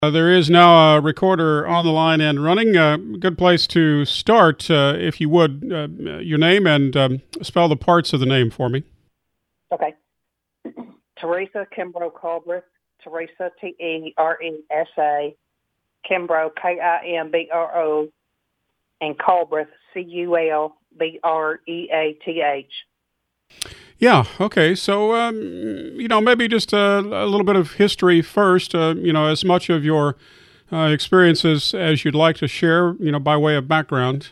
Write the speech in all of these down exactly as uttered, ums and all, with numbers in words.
Uh, there is now a recorder on the line and running. A uh, good place to start, uh, if you would, uh, your name and um, spell the parts of the name for me. Okay. Teresa Kimbrough Culbreth. Teresa, T E R E S A. Kimbrough, K I M B R O. And Culbreth, C U L B R E A T H. Yeah, okay. So, um, you know, maybe just a, a little bit of history first, uh, you know, as much of your uh, experiences as you'd like to share, you know, by way of background.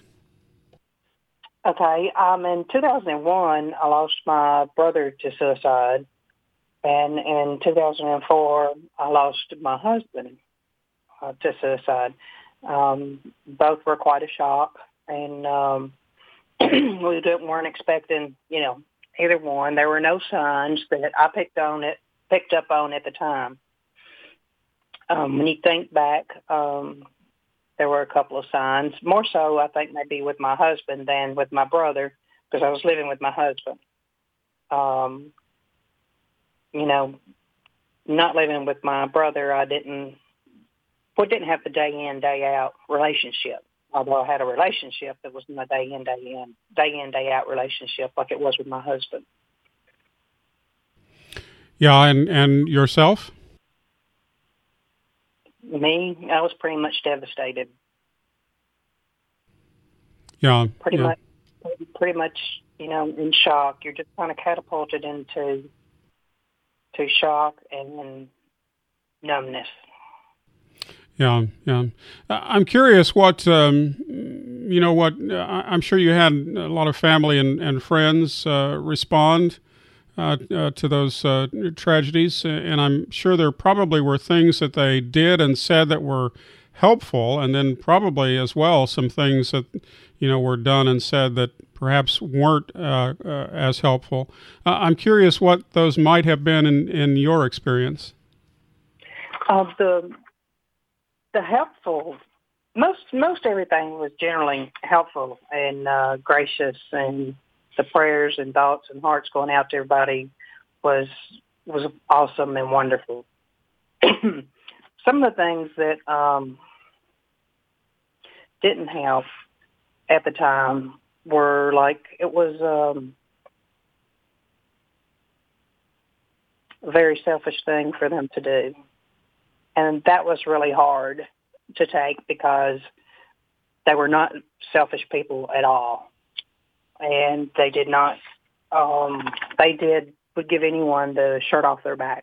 Okay. Um, in two thousand one, I lost my brother to suicide. And in two thousand four, I lost my husband uh, to suicide. Um, both were quite a shock. And um, we didn't, weren't expecting, you know, either one. There were no signs that I picked on it, picked up on at the time. Um, when you think back, um, there were a couple of signs. More so, I think, maybe with my husband than with my brother, because I was living with my husband. Um, you know, not living with my brother, I didn't, we didn't have the day in, day out relationship. Although I had a relationship that was not a day in, day in, day in, day out relationship like it was with my husband. Yeah, and, and yourself? Me, I was pretty much devastated. Yeah. Pretty yeah. much, pretty much, you know, in shock. You're just kind of catapulted into to shock and numbness. Yeah, yeah. I'm curious what, um, you know, what, I'm sure you had a lot of family and, and friends uh, respond uh, uh, to those uh, tragedies, and I'm sure there probably were things that they did and said that were helpful, and then probably as well some things that, you know, were done and said that perhaps weren't uh, uh, as helpful. Uh, I'm curious what those might have been in, in your experience. Of the The helpful, most most everything was generally helpful and uh, gracious, and the prayers and thoughts and hearts going out to everybody was was awesome and wonderful. Some of the things that um, didn't help at the time were like it was um, a very selfish thing for them to do. And that was really hard to take because they were not selfish people at all. And they did not, um, they did, would give anyone the shirt off their back.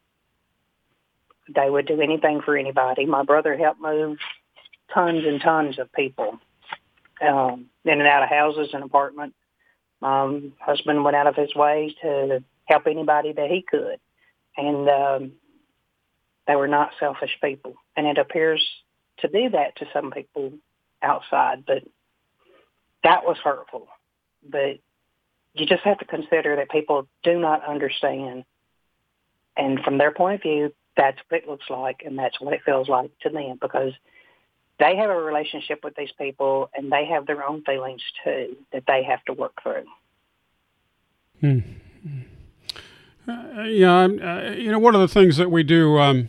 They would do anything for anybody. My brother helped move tons and tons of people um, in and out of houses and apartments. My husband went out of his way to help anybody that he could. And, um, they were not selfish people. And it appears to be that to some people outside, but that was hurtful. But you just have to consider that people do not understand. And from their point of view, that's what it looks like, and that's what it feels like to them, because they have a relationship with these people, and they have their own feelings, too, that they have to work through. Hmm. Uh, yeah, uh, you know, one of the things that we do, um,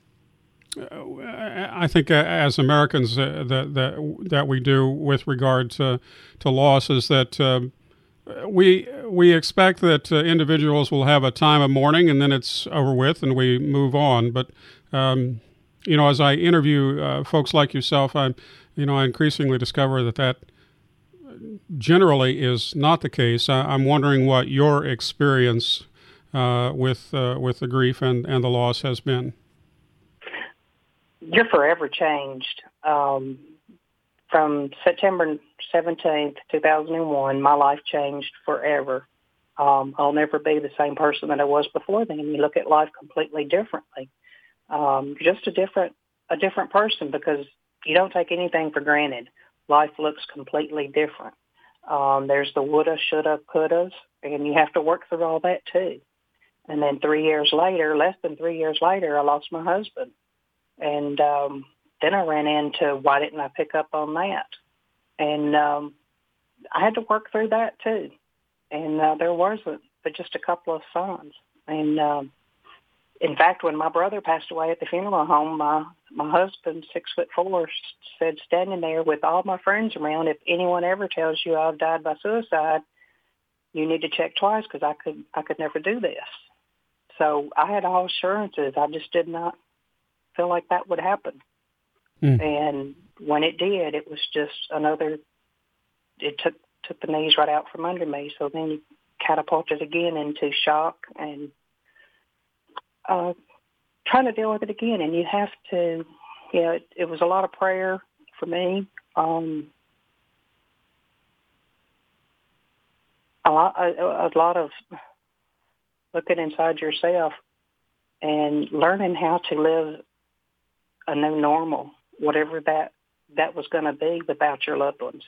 I think, uh, as Americans, uh, that that that we do with regard to to loss is that uh, we we expect that uh, individuals will have a time of mourning and then it's over with and we move on. But um, you know, as I interview uh, folks like yourself, I you know I increasingly discover that that generally is not the case. I, I'm wondering what your experience Uh, with uh, with the grief and, and the loss has been. You're forever changed. Um, from September seventeenth, two thousand one, my life changed forever. Um, I'll never be the same person that I was before then. You look at life completely differently. Um, just a different a different person, because you don't take anything for granted. Life looks completely different. Um, there's the woulda, shoulda, couldas, and you have to work through all that too. And then three years later, less than three years later, I lost my husband. And um, then I ran into, why didn't I pick up on that? And um, I had to work through that too. And uh, there wasn't but just a couple of signs. And um, in fact, when my brother passed away at the funeral home, my, my husband, six foot four, said, standing there with all my friends around, if anyone ever tells you I've died by suicide, you need to check twice because I could, I could never do this. So I had all assurances. I just did not feel like that would happen. Mm. And when it did, it was just another, it took, took the knees right out from under me. So then you catapulted again into shock and uh, trying to deal with it again. And you have to, you know, it, it was a lot of prayer for me. Um, a lot, a, a lot of looking inside yourself and learning how to live a new normal, whatever that, that was going to be without your loved ones.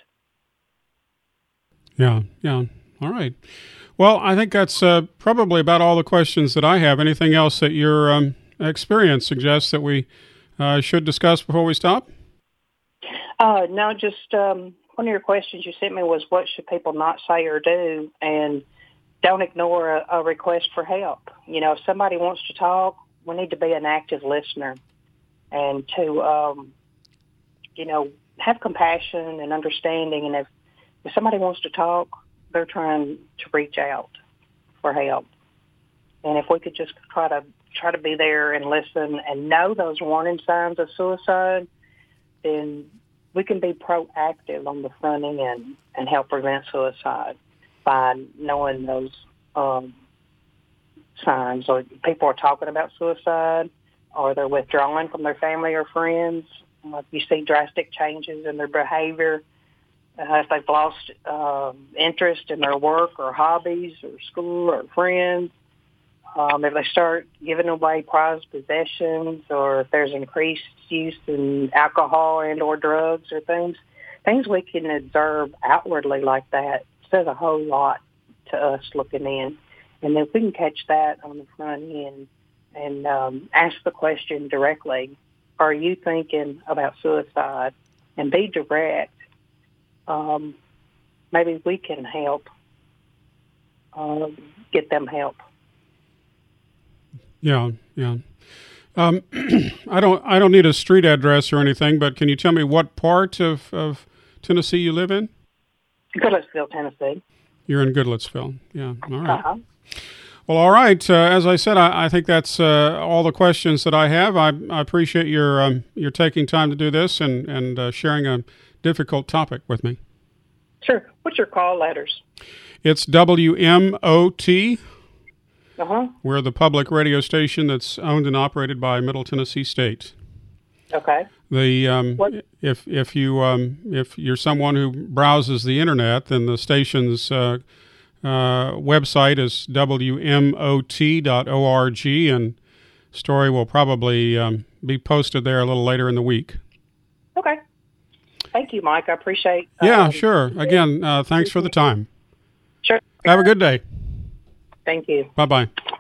Yeah, yeah. All right. Well, I think that's uh, probably about all the questions that I have. Anything else that your um, experience suggests that we uh, should discuss before we stop? Uh, no, just um, one of your questions you sent me was, what should people not say or do? And don't ignore a, a request for help. You know, if somebody wants to talk, we need to be an active listener and to, um, you know, have compassion and understanding. And if, if somebody wants to talk, they're trying to reach out for help. And if we could just try to try to be there and listen and know those warning signs of suicide, then we can be proactive on the front end and help prevent suicide by knowing those um, signs. Or people are talking about suicide, or they're withdrawing from their family or friends. Uh, if you see drastic changes in their behavior, uh, if they've lost uh, interest in their work or hobbies or school or friends, um, if they start giving away prized possessions, or if there's increased use in alcohol and or drugs or things, things we can observe outwardly like that says a whole lot to us looking in. And if we can catch that on the front end and um, ask the question directly, are you thinking about suicide? And be direct. Um, maybe we can help uh, get them help. Yeah, yeah. Um, I don't. I don't need a street address or anything, but can you tell me what part of, of Tennessee you live in? Goodlettsville, Tennessee. You're in Goodlettsville. Yeah. All right. Uh-huh. Well, all right. Uh, as I said, I, I think that's uh, all the questions that I have. I, I appreciate your um, your taking time to do this and and uh, sharing a difficult topic with me. Sure. What's your call letters? It's W M O T. Uh-huh. We're the public radio station that's owned and operated by Middle Tennessee State. Okay. The um, if if you um, if you're someone who browses the internet, then the station's uh, uh, website is W M O T dot org, and story will probably um, be posted there a little later in the week. Okay. Thank you, Mike. I appreciate. Yeah, um, sure. Again, uh, thanks for the time. Sure. Have a good day. Thank you. Bye-bye.